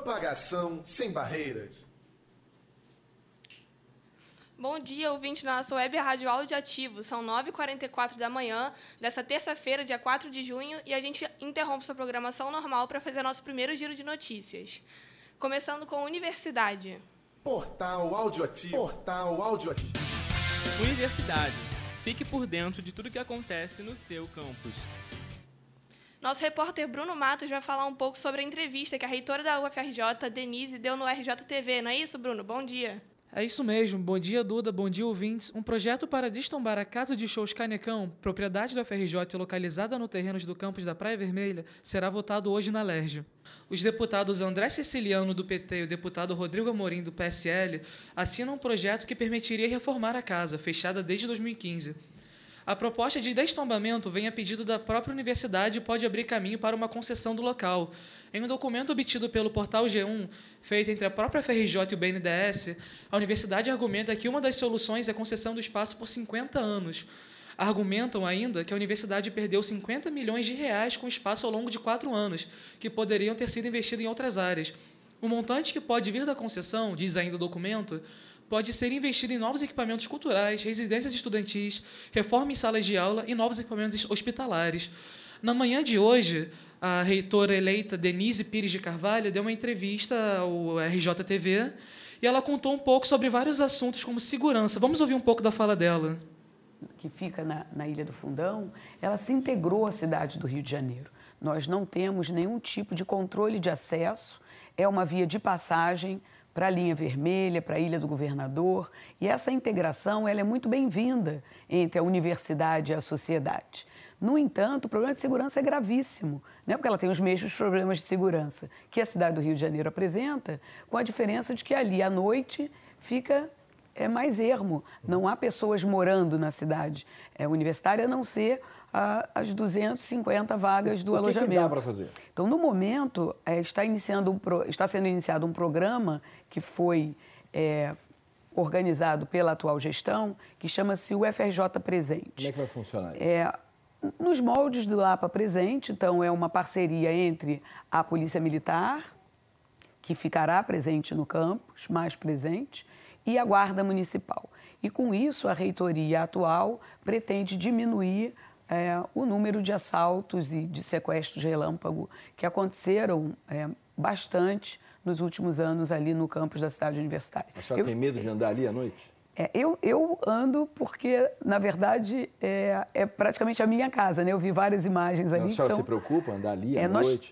Propagação sem barreiras. Bom dia, ouvintes da nossa web rádio Áudio Ativo. São 9h44 da manhã desta terça-feira, dia 4 de junho, e a gente interrompe sua programação normal para fazer nosso primeiro giro de notícias. Começando com Universidade. Portal Áudio Ativo. Portal Áudio Ativo. Universidade. Fique por dentro de tudo que acontece no seu campus. Nosso repórter Bruno Matos vai falar um pouco sobre a entrevista que a reitora da UFRJ, Denise, deu no RJTV. Não é isso, Bruno? Bom dia. É isso mesmo. Bom dia, Duda. Bom dia, ouvintes. Um projeto para destombar a Casa de Shows Canecão, propriedade da UFRJ localizada no terrenos do campus da Praia Vermelha, será votado hoje na Lerge. Os deputados André Ceciliano, do PT, e o deputado Rodrigo Amorim, do PSL, assinam um projeto que permitiria reformar a casa, fechada desde 2015. A proposta de destombamento vem a pedido da própria universidade e pode abrir caminho para uma concessão do local. Em um documento obtido pelo portal G1, feito entre a própria FRJ e o BNDES, a universidade argumenta que uma das soluções é a concessão do espaço por 50 anos. Argumentam ainda que a universidade perdeu 50 milhões de reais com o espaço ao longo de 4 anos, que poderiam ter sido investidos em outras áreas. O montante que pode vir da concessão, diz ainda o documento, pode ser investido em novos equipamentos culturais, residências estudantis, reforma em salas de aula e novos equipamentos hospitalares. Na manhã de hoje, a reitora eleita Denise Pires de Carvalho deu uma entrevista ao RJTV e ela contou um pouco sobre vários assuntos como segurança. Vamos ouvir um pouco da fala dela. Que fica na Ilha do Fundão, ela se integrou à cidade do Rio de Janeiro. Nós não temos nenhum tipo de controle de acesso, é uma via de passagem para a linha vermelha, para a Ilha do Governador, e essa integração ela é muito bem-vinda entre a universidade e a sociedade. No entanto, o problema de segurança é gravíssimo, né? Porque ela tem os mesmos problemas de segurança que a cidade do Rio de Janeiro apresenta, com a diferença de que ali à noite fica mais ermo, não há pessoas morando na cidade universitária, a não ser as 250 vagas do alojamento. O que dá para fazer? Então, no momento, está sendo iniciado um programa que foi organizado pela atual gestão, que chama-se UFRJ Presente. Como é que vai funcionar isso? Nos moldes do Lapa Presente, então, é uma parceria entre a Polícia Militar, que ficará presente no campus, mais presente, e a Guarda Municipal. E, com isso, a reitoria atual pretende diminuir o número de assaltos e de sequestros relâmpago que aconteceram bastante nos últimos anos ali no campus da cidade universitária. A senhora tem medo de andar ali à noite? Eu ando porque, na verdade, é praticamente a minha casa, né? Eu vi várias imagens ali. A senhora se preocupa andar ali à noite?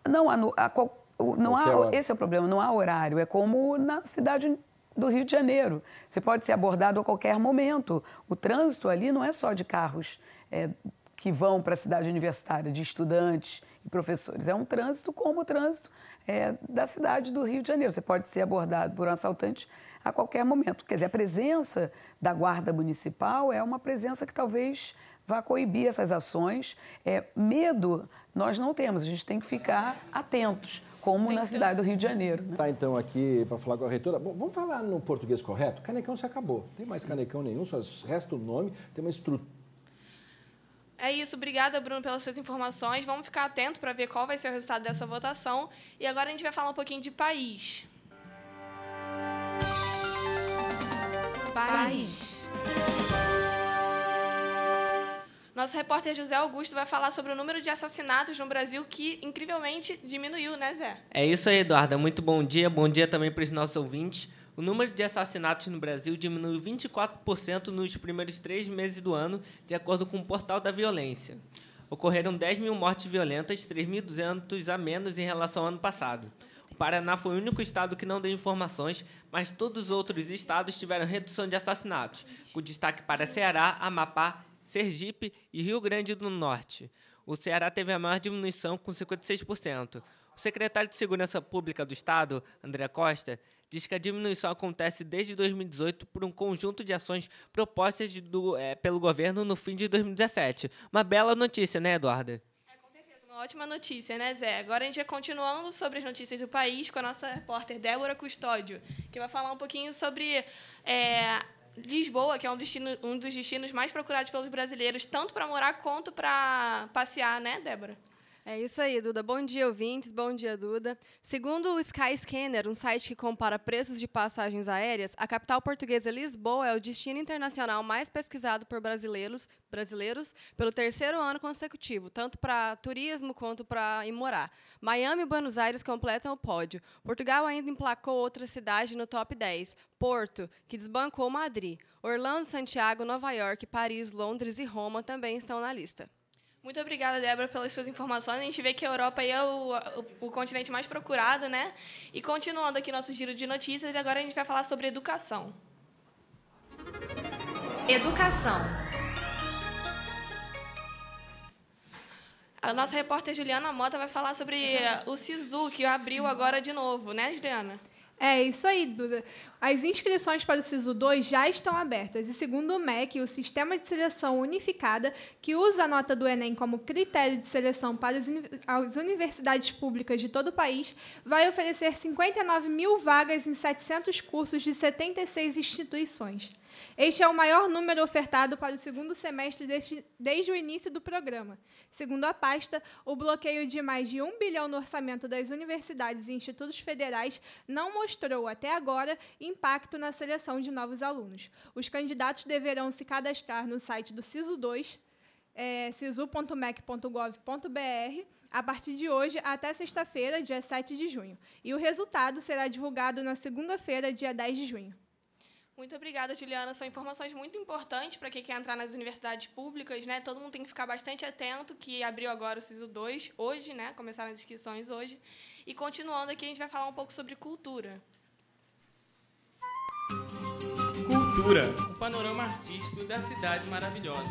Esse é o problema, não há horário. É como na cidade do Rio de Janeiro. Você pode ser abordado a qualquer momento. O trânsito ali não é só de carros que vão para a cidade universitária, de estudantes e professores. É um trânsito como o trânsito da cidade do Rio de Janeiro. Você pode ser abordado por um assaltante a qualquer momento. Quer dizer, a presença da Guarda Municipal é uma presença que talvez vá coibir essas ações. Medo nós não temos, a gente tem que ficar atentos, como na cidade do Rio de Janeiro. Né? Tá, então, aqui para falar com a reitora. Bom, vamos falar no português correto? Canecão se acabou. Não tem mais canecão nenhum, só resta o nome, tem uma estrutura. É isso, obrigada, Bruno, pelas suas informações. Vamos ficar atento para ver qual vai ser o resultado dessa votação. E agora a gente vai falar um pouquinho de país. País. Nosso repórter José Augusto vai falar sobre o número de assassinatos no Brasil que, incrivelmente, diminuiu, né, Zé? É isso aí, Eduarda. Muito bom dia também para os nossos ouvintes. O número de assassinatos no Brasil diminuiu 24% nos primeiros 3 meses do ano, de acordo com o Portal da Violência. Ocorreram 10 mil mortes violentas, 3.200 a menos em relação ao ano passado. O Paraná foi o único estado que não deu informações, mas todos os outros estados tiveram redução de assassinatos, com destaque para Ceará, Amapá, Sergipe e Rio Grande do Norte. O Ceará teve a maior diminuição, com 56%. O secretário de Segurança Pública do Estado, André Costa, diz que a diminuição acontece desde 2018 por um conjunto de ações propostas pelo governo no fim de 2017. Uma bela notícia, né, Eduarda? Com certeza, uma ótima notícia, né, Zé? Agora a gente vai continuando sobre as notícias do país com a nossa repórter Débora Custódio, que vai falar um pouquinho sobre Lisboa, que é um dos destinos mais procurados pelos brasileiros, tanto para morar quanto para passear, né, Débora? É isso aí, Duda. Bom dia, ouvintes. Bom dia, Duda. Segundo o Skyscanner, um site que compara preços de passagens aéreas, a capital portuguesa Lisboa é o destino internacional mais pesquisado por brasileiros pelo 3º ano consecutivo, tanto para turismo quanto para ir morar. Miami e Buenos Aires completam o pódio. Portugal ainda emplacou outra cidade no top 10, Porto, que desbancou Madrid. Orlando, Santiago, Nova York, Paris, Londres e Roma também estão na lista. Muito obrigada, Débora, pelas suas informações. A gente vê que a Europa aí é o continente mais procurado, né? E continuando aqui nosso giro de notícias, agora a gente vai falar sobre educação. Educação. A nossa repórter Juliana Mota vai falar sobre o SISU, que abriu agora de novo, né, Juliana? É isso aí, Duda. As inscrições para o SISU 2 já estão abertas e, segundo o MEC, o Sistema de Seleção Unificada, que usa a nota do Enem como critério de seleção para as universidades públicas de todo o país, vai oferecer 59 mil vagas em 700 cursos de 76 instituições. Este é o maior número ofertado para o segundo semestre desde o início do programa. Segundo a pasta, o bloqueio de mais de 1 bilhão no orçamento das universidades e institutos federais não mostrou, até agora, impacto na seleção de novos alunos. Os candidatos deverão se cadastrar no site do SISU 2, sisu.mec.gov.br, a partir de hoje até sexta-feira, dia 7 de junho. E o resultado será divulgado na segunda-feira, dia 10 de junho. Muito obrigada, Juliana. São informações muito importantes para quem quer entrar nas universidades públicas, né? Todo mundo tem que ficar bastante atento, que abriu agora o SISU 2 hoje, né? Começaram as inscrições hoje. E continuando aqui, a gente vai falar um pouco sobre cultura. Cultura, um panorama artístico da cidade maravilhosa.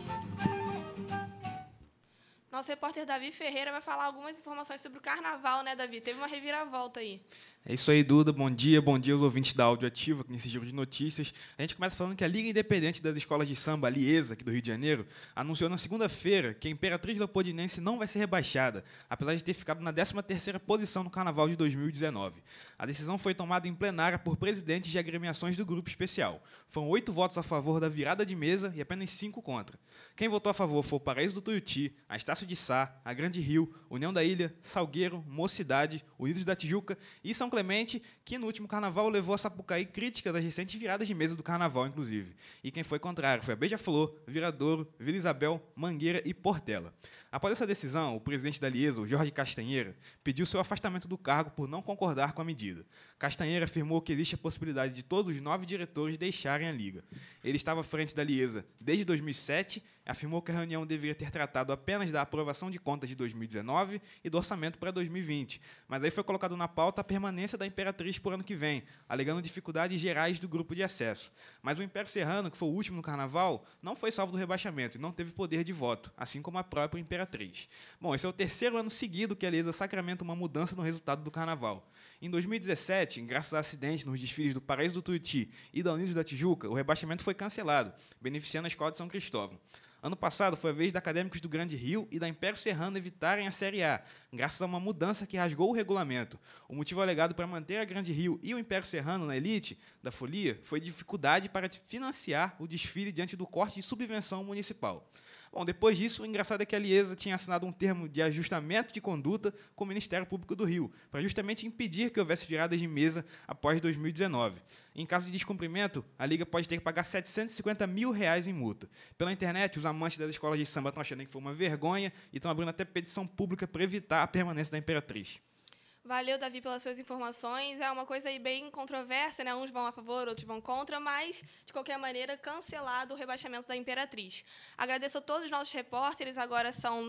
Nosso repórter Davi Ferreira vai falar algumas informações sobre o carnaval, né, Davi? Teve uma reviravolta aí. É isso aí, Duda. Bom dia aos ouvintes da Áudio Ativa, nesse giro de notícias. A gente começa falando que a Liga Independente das Escolas de Samba, a Liesa, aqui do Rio de Janeiro, anunciou na segunda-feira que a Imperatriz Leopoldinense não vai ser rebaixada, apesar de ter ficado na 13ª posição no Carnaval de 2019. A decisão foi tomada em plenária por presidentes de agremiações do grupo especial. Foram 8 votos a favor da virada de mesa e apenas 5 contra. Quem votou a favor foi o Paraíso do Tuiuti, a Estácio de Sá, a Grande Rio, União da Ilha, Salgueiro, Mocidade, Unidos da Tijuca e São Clemente, que no último carnaval levou a Sapucaí crítica das recentes viradas de mesa do carnaval, inclusive. E quem foi contrário foi a Beija-Flor, Viradouro, Vila Isabel, Mangueira e Portela. Após essa decisão, o presidente da Liesa, o Jorge Castanheira, pediu seu afastamento do cargo por não concordar com a medida. Castanheira afirmou que existe a possibilidade de todos os 9 diretores deixarem a Liga. Ele estava à frente da Liesa desde 2007, afirmou que a reunião deveria ter tratado apenas da aprovação de contas de 2019 e do orçamento para 2020, mas aí foi colocado na pauta a permanência da Imperatriz por ano que vem, alegando dificuldades gerais do grupo de acesso. Mas o Império Serrano, que foi o último no Carnaval, não foi salvo do rebaixamento e não teve poder de voto, assim como a própria Imperatriz. Bom, esse é o 3º ano seguido que a Liesa sacramenta uma mudança no resultado do Carnaval. Em 2017, graças a acidentes nos desfiles do Paraíso do Tuiuti e da Unidos da Tijuca, o rebaixamento foi cancelado, beneficiando a Escola de São Cristóvão. Ano passado foi a vez de Acadêmicos do Grande Rio e da Império Serrano evitarem a Série A, graças a uma mudança que rasgou o regulamento. O motivo alegado para manter a Grande Rio e o Império Serrano na elite da folia foi dificuldade para financiar o desfile diante do corte de subvenção municipal. Bom, depois disso, o engraçado é que a Liesa tinha assinado um termo de ajustamento de conduta com o Ministério Público do Rio, para justamente impedir que houvesse viradas de mesa após 2019. Em caso de descumprimento, a Liga pode ter que pagar R$750 mil em multa. Pela internet, os amantes das escolas de samba estão achando que foi uma vergonha e estão abrindo até petição pública para evitar a permanência da Imperatriz. Valeu, Davi, pelas suas informações. É uma coisa aí bem controversa, né? Uns vão a favor, outros vão contra, mas, de qualquer maneira, cancelado o rebaixamento da Imperatriz. Agradeço a todos os nossos repórteres, agora são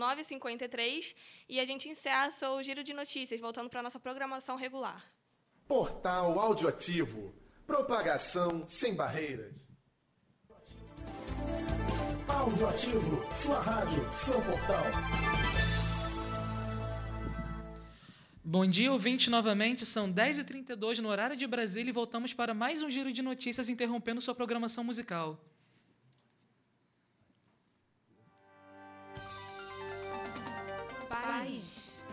9h53, e a gente encerra o giro de notícias, voltando para a nossa programação regular. Portal Audioativo. Propagação sem barreiras. Audioativo, sua rádio, seu portal. Bom dia, ouvinte, novamente. São 10h32 no horário de Brasília e voltamos para mais um giro de notícias interrompendo sua programação musical. Paz.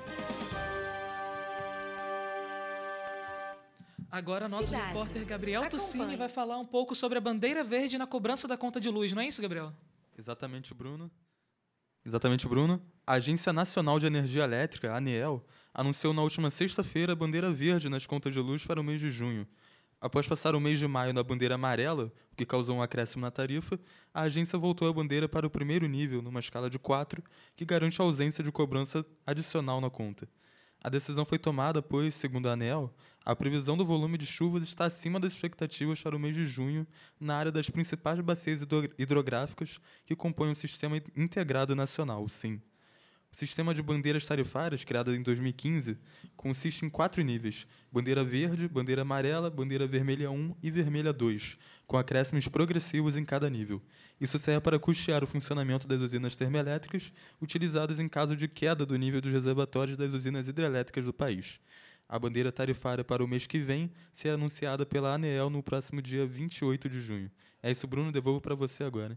Agora, nosso Cidade. repórter Gabriel Acompanhe. Tuccini vai falar um pouco sobre a bandeira verde na cobrança da conta de luz. Não é isso, Gabriel? Exatamente, Bruno. A Agência Nacional de Energia Elétrica, a ANEEL, anunciou na última sexta-feira a bandeira verde nas contas de luz para o mês de junho. Após passar o mês de maio na bandeira amarela, o que causou um acréscimo na tarifa, a agência voltou a bandeira para o primeiro nível, numa escala de 4, que garante a ausência de cobrança adicional na conta. A decisão foi tomada pois, segundo a ANEEL, a previsão do volume de chuvas está acima das expectativas para o mês de junho na área das principais bacias hidrográficas que compõem o Sistema Integrado Nacional, o SIN. O sistema de bandeiras tarifárias, criado em 2015, consiste em 4 níveis: bandeira verde, bandeira amarela, bandeira vermelha 1 e vermelha 2, com acréscimos progressivos em cada nível. Isso serve para custear o funcionamento das usinas termoelétricas, utilizadas em caso de queda do nível dos reservatórios das usinas hidrelétricas do país. A bandeira tarifária para o mês que vem será anunciada pela ANEEL no próximo dia 28 de junho. É isso, Bruno, devolvo para você agora.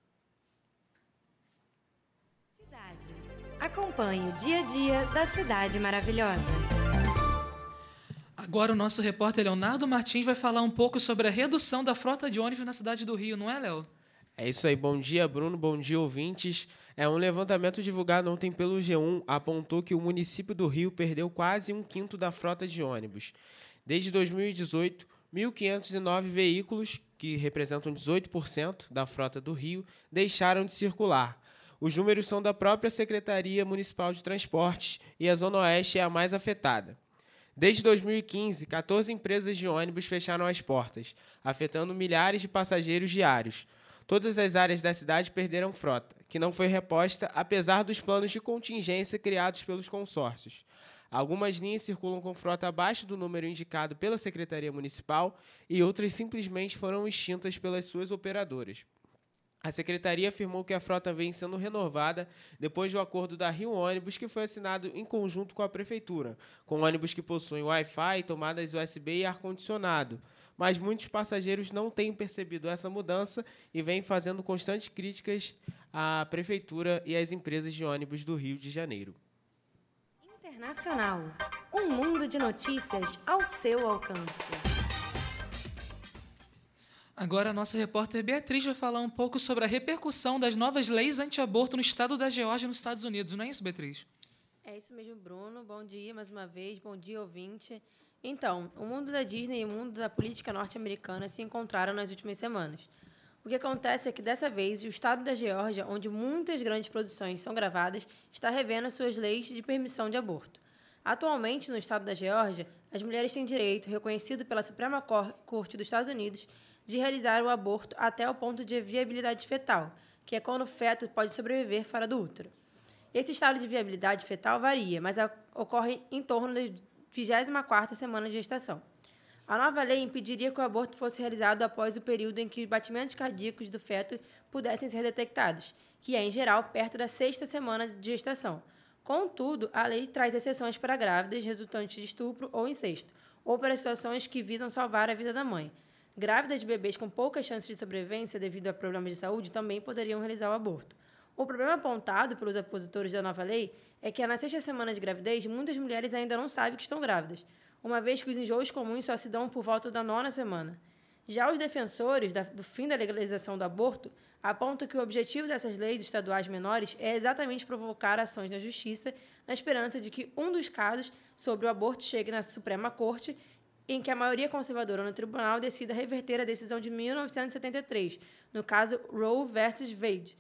Acompanhe o dia a dia da cidade maravilhosa. Agora o nosso repórter Leonardo Martins vai falar um pouco sobre a redução da frota de ônibus na cidade do Rio, não é, Léo? É isso aí, bom dia, Bruno, bom dia, ouvintes. Um levantamento divulgado ontem pelo G1 apontou que o município do Rio perdeu quase 1/5 da frota de ônibus. Desde 2018, 1.509 veículos, que representam 18% da frota do Rio, deixaram de circular. Os números são da própria Secretaria Municipal de Transportes e a Zona Oeste é a mais afetada. Desde 2015, 14 empresas de ônibus fecharam as portas, afetando milhares de passageiros diários. Todas as áreas da cidade perderam frota, que não foi reposta apesar dos planos de contingência criados pelos consórcios. Algumas linhas circulam com frota abaixo do número indicado pela Secretaria Municipal e outras simplesmente foram extintas pelas suas operadoras. A Secretaria afirmou que a frota vem sendo renovada depois do acordo da Rio Ônibus, que foi assinado em conjunto com a Prefeitura, com ônibus que possuem Wi-Fi, tomadas USB e ar-condicionado. Mas muitos passageiros não têm percebido essa mudança e vêm fazendo constantes críticas à Prefeitura e às empresas de ônibus do Rio de Janeiro. Internacional. Um mundo de notícias ao seu alcance. Agora a nossa repórter Beatriz vai falar um pouco sobre a repercussão das novas leis anti-aborto no estado da Geórgia, nos Estados Unidos. Não é isso, Beatriz? É isso mesmo, Bruno. Bom dia mais uma vez. Bom dia, ouvinte. Então, o mundo da Disney e o mundo da política norte-americana se encontraram nas últimas semanas. O que acontece é que, dessa vez, o estado da Geórgia, onde muitas grandes produções são gravadas, está revendo suas leis de permissão de aborto. Atualmente, no estado da Geórgia, as mulheres têm direito, reconhecido pela Suprema Corte dos Estados Unidos, de realizar o aborto até o ponto de viabilidade fetal, que é quando o feto pode sobreviver fora do útero. Esse estado de viabilidade fetal varia, mas ocorre em torno da 24ª semana de gestação. A nova lei impediria que o aborto fosse realizado após o período em que os batimentos cardíacos do feto pudessem ser detectados, que é, em geral, perto da 6ª semana de gestação. Contudo, a lei traz exceções para grávidas resultantes de estupro ou incesto, ou para situações que visam salvar a vida da mãe. Grávidas de bebês com poucas chances de sobrevivência devido a problemas de saúde também poderiam realizar o aborto. O problema apontado pelos opositores da nova lei é que na 6ª semana de gravidez, muitas mulheres ainda não sabem que estão grávidas, uma vez que os enjoos comuns só se dão por volta da 9ª semana. Já os defensores do fim da legalização do aborto apontam que o objetivo dessas leis estaduais menores é exatamente provocar ações na justiça, na esperança de que um dos casos sobre o aborto chegue na Suprema Corte, em que a maioria conservadora no tribunal decida reverter a decisão de 1973, no caso Roe vs. Wade,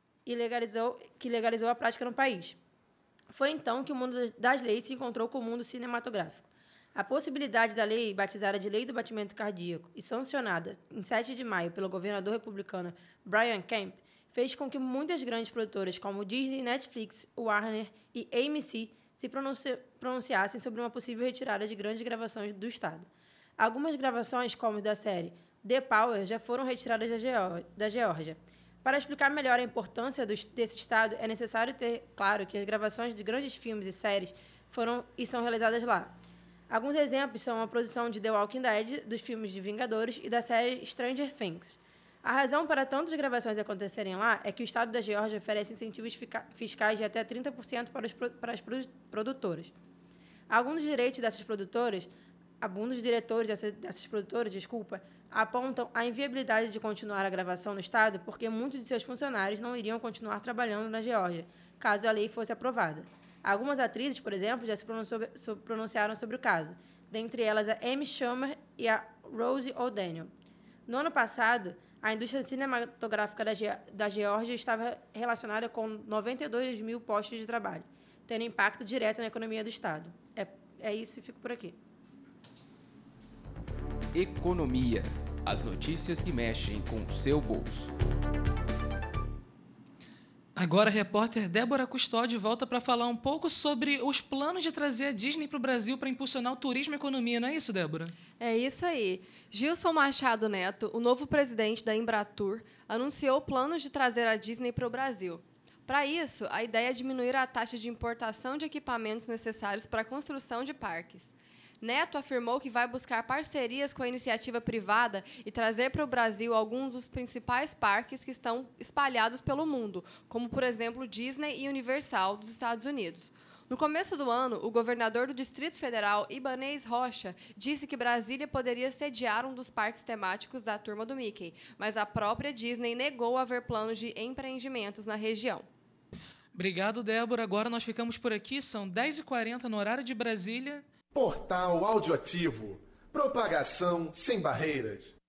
que legalizou a prática no país. Foi então que o mundo das leis se encontrou com o mundo cinematográfico. A possibilidade da lei, batizada de Lei do Batimento Cardíaco e sancionada em 7 de maio pelo governador republicano Brian Kemp, fez com que muitas grandes produtoras como Disney, Netflix, Warner e AMC se pronunciassem sobre uma possível retirada de grandes gravações do estado. Algumas gravações, como da série The Power, já foram retiradas da Geórgia. Para explicar melhor a importância desse estado, é necessário ter claro que as gravações de grandes filmes e séries são realizadas lá. Alguns exemplos são a produção de The Walking Dead, dos filmes de Vingadores e da série Stranger Things. A razão para tantas gravações acontecerem lá é que o estado da Geórgia oferece incentivos fiscais de até 30% para as produtoras. Alguns dos diretores dessas produtoras, apontam a inviabilidade de continuar a gravação no estado porque muitos de seus funcionários não iriam continuar trabalhando na Geórgia, caso a lei fosse aprovada. Algumas atrizes, por exemplo, já se pronunciaram sobre o caso, dentre elas a Amy Schumer e a Rosie O'Donnell. No ano passado, a indústria cinematográfica da Geórgia estava relacionada com 92 mil postos de trabalho, tendo impacto direto na economia do Estado. É isso e fico por aqui. Economia. As notícias que mexem com o seu bolso. Agora a repórter Débora Custódio volta para falar um pouco sobre os planos de trazer a Disney para o Brasil para impulsionar o turismo e a economia, não é isso, Débora? É isso aí. Gilson Machado Neto, o novo presidente da Embratur, anunciou planos de trazer a Disney para o Brasil. Para isso, a ideia é diminuir a taxa de importação de equipamentos necessários para a construção de parques. Neto afirmou que vai buscar parcerias com a iniciativa privada e trazer para o Brasil alguns dos principais parques que estão espalhados pelo mundo, como, por exemplo, Disney e Universal dos Estados Unidos. No começo do ano, o governador do Distrito Federal, Ibanez Rocha, disse que Brasília poderia sediar um dos parques temáticos da Turma do Mickey, mas a própria Disney negou haver planos de empreendimentos na região. Obrigado, Débora. Agora nós ficamos por aqui, são 10h40 no horário de Brasília. Portal Audioativo. Propagação sem barreiras.